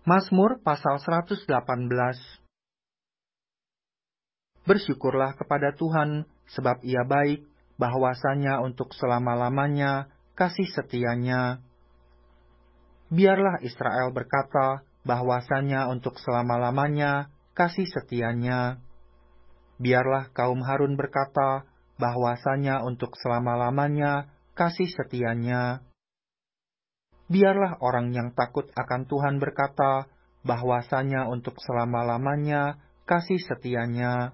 Mazmur pasal 118. Bersyukurlah kepada Tuhan, sebab Ia baik, bahwasanya untuk selama-lamanya kasih setianya. Biarlah Israel berkata, bahwasanya untuk selama-lamanya kasih setianya. Biarlah kaum Harun berkata, bahwasanya untuk selama-lamanya kasih setianya. Biarlah orang yang takut akan Tuhan berkata, bahwasanya untuk selama-lamanya kasih setianya.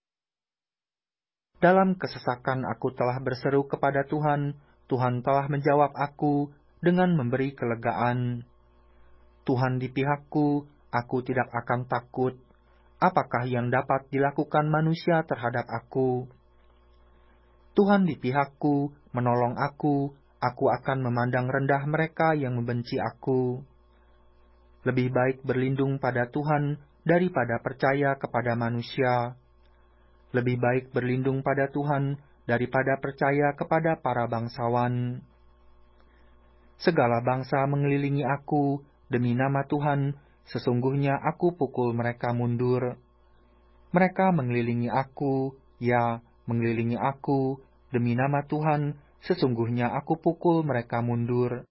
Dalam kesesakan aku telah berseru kepada Tuhan, Tuhan telah menjawab aku dengan memberi kelegaan. Tuhan di pihakku, aku tidak akan takut. Apakah yang dapat dilakukan manusia terhadap aku? Tuhan di pihakku, menolong aku akan memandang rendah mereka yang membenci aku. Lebih baik berlindung pada Tuhan daripada percaya kepada manusia. Lebih baik berlindung pada Tuhan daripada percaya kepada para bangsawan. Segala bangsa mengelilingi aku, demi nama Tuhan, sesungguhnya aku pukul mereka mundur. Mereka mengelilingi aku, ya, mengelilingi aku, demi nama Tuhan, sesungguhnya aku pukul mereka mundur.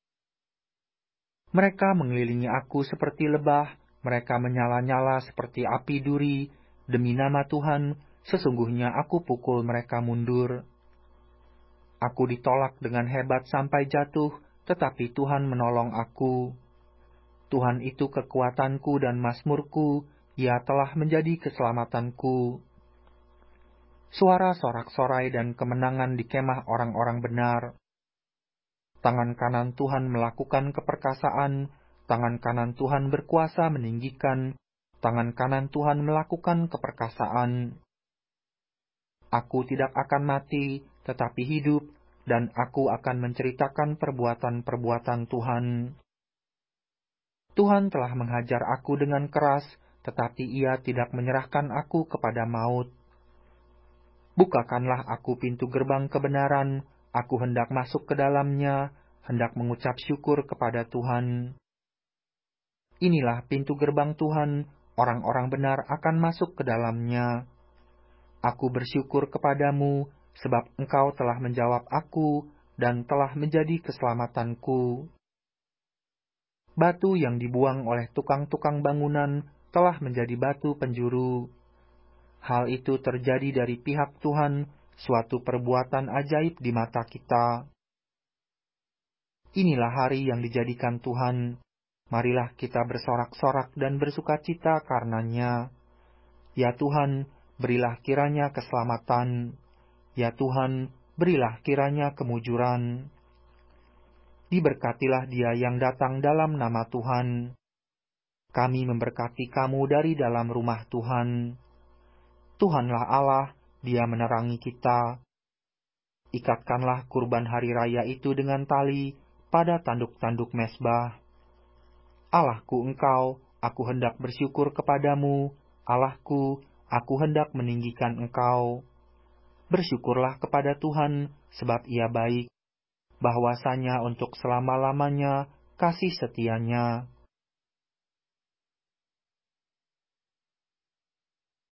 Mereka mengelilingi aku seperti lebah, mereka menyala-nyala seperti api duri, demi nama Tuhan, sesungguhnya aku pukul mereka mundur. Aku ditolak dengan hebat sampai jatuh, tetapi Tuhan menolong aku. Tuhan itu kekuatanku dan mazmurku, Ia telah menjadi keselamatanku. Suara sorak-sorai dan kemenangan di kemah orang-orang benar. Tangan kanan Tuhan melakukan keperkasaan, tangan kanan Tuhan berkuasa meninggikan, tangan kanan Tuhan melakukan keperkasaan. Aku tidak akan mati, tetapi hidup, dan aku akan menceritakan perbuatan-perbuatan Tuhan. Tuhan telah menghajar aku dengan keras, tetapi Ia tidak menyerahkan aku kepada maut. Bukakanlah aku pintu gerbang kebenaran, aku hendak masuk ke dalamnya, hendak mengucap syukur kepada Tuhan. Inilah pintu gerbang Tuhan, orang-orang benar akan masuk ke dalamnya. Aku bersyukur kepadamu, sebab Engkau telah menjawab aku dan telah menjadi keselamatanku. Batu yang dibuang oleh tukang-tukang bangunan telah menjadi batu penjuru. Hal itu terjadi dari pihak Tuhan, suatu perbuatan ajaib di mata kita. Inilah hari yang dijadikan Tuhan. Marilah kita bersorak-sorak dan bersukacita karenanya. Ya Tuhan, berilah kiranya keselamatan. Ya Tuhan, berilah kiranya kemujuran. Diberkatilah Dia yang datang dalam nama Tuhan. Kami memberkati kamu dari dalam rumah Tuhan. Tuhanlah Allah, Dia menerangi kita. Ikatkanlah kurban hari raya itu dengan tali pada tanduk-tanduk mezbah. Allahku Engkau, aku hendak bersyukur kepadamu. Allahku, aku hendak meninggikan Engkau. Bersyukurlah kepada Tuhan, sebab Ia baik, bahwasanya untuk selama-lamanya kasih setianya.